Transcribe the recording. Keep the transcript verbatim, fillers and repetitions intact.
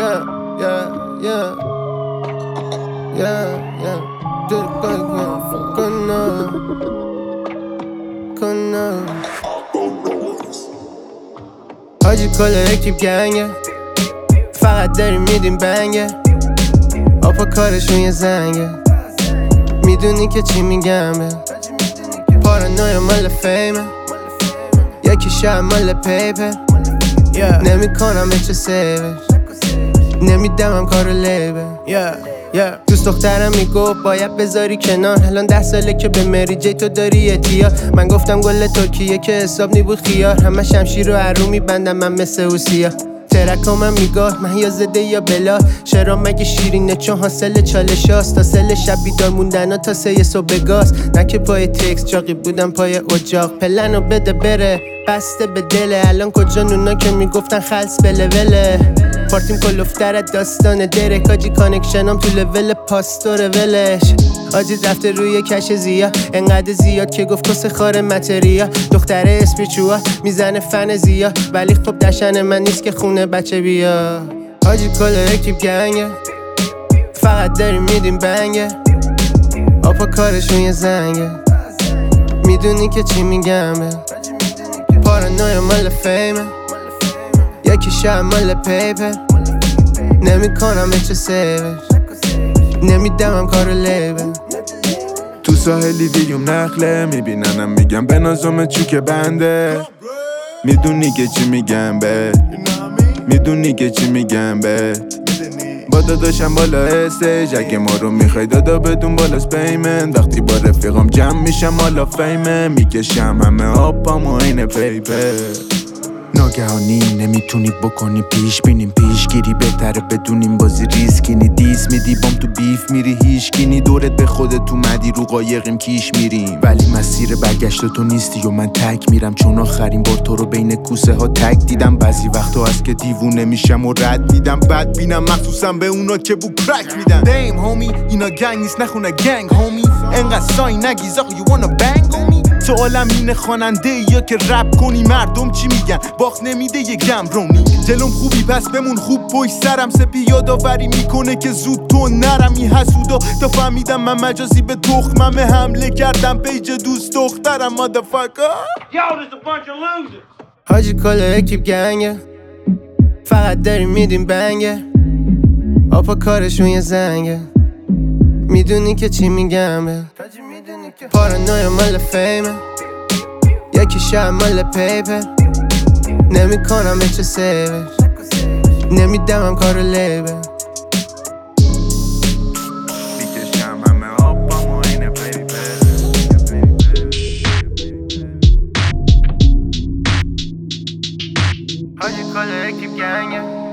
yeah, yeah, yeah, yeah, yeah. Do it again, کنم کنم حاجی کل اکیپ گنگه، فقط داریم میدیم بنگه. آپا کارشون یه زنگه، میدونی که چی میگم به پارانویا مال فیمه، یکی شب مال پیپر. yeah. نمی کنم چه سیوش، نمیدمم کارو لیبه. yeah. yeah. دوست دخترم میگفت باید بذاری کنار، الان ده ساله که به مری جی تو داری اعتیاد. من گفتم گل ترکیه که حساب نیبود خیار، همه شمشیر رو عرو میبندم من مثل اوسیا. ترکام هم میگاه من یا زده یا بلا، شرام مگه شیرینه چون حاصل چالش هاست. تا سل شب بیدار موندن ها تا سه صبح بگاز، نه که پای تکس چاقی بودم پای اجاق. پلنو بده بره بسته به دله، الان کجا نونا که میگفتن خلص بله وله. پارتیم کلوفتر داستان دره، کاجی کانکشنم تو لول پاستور ولش. آجی رفته روی کش زیا، انقدر زیاد که گفت کس خار متریا. دختره اسپیچوا میزنه فن زیا، ولی خب دشن من نیست که خونه بچه بیا. آجی کل اکیپ گنگه، فقط داریم میدیم بنگه. آپا کارشون یه زنگه، میدونی که چی میگم به پارانویا مال فیمه، یکی شب مال پیپر. نمی کنم چه سیوش، نمیدمم کارو لیبه. تو ساحلی ویوم نخله میبیننم میگم به نازم چوک بنده. میدونی که چی میگم به، میدونی که چی میگم به با داداشم بالا استیج. اگه ما رو میخوای دادا بدون بالاست پیمنت. وقتی با رفیقام جمع میشم حالا فیمه، میکشم همه آبام و این پیپر. ناگهانی نمیتونی بکنی پیش بینیم، پیشگیری بهتره بدونیم بازی ریسکینی. دیس میدی بام تو بیف میری هیشگینی، دورت به خودت اومدی رو قایقیم کیش میریم. ولی مسیر برگشت تو نیستی و من تک میرم، چون آخرین بار تو رو بین کوسه ها تک دیدم. بعضی وقتا هست که دیوونه میشم و رد میدم، بد بینم مخصوصا به اونا که بو کرک میدن. دیم هومی اینا گنگ نیست نخونه گنگ هومی، انقدر سای نگیز آقا you wanna bang on me. سوالم اینه خواننده یا که رپ کنی، مردم چی میگن باخت نمیده یه گمرونی. دلم خوبی پس بمون خوب پشت سرم، سپی یادآوری میکنه که زود تو نرمی حسودا. تا فهمیدم من مجازی به تخممه حمله کردم پیج دوست دخترم motherfucker. حاجی کل اکیپ گنگه، فقط داریم میدیم بنگه. آپا کارشون یه زنگه، میدونی که چی میگم به پارانویا مال فیمه، یکی شب مال پیپر. نمی کنم چه سیوش، نمیدمم کارو لیبه. میکشم همه آبام و این پیپر. حاجی کل اکیپ گنگه،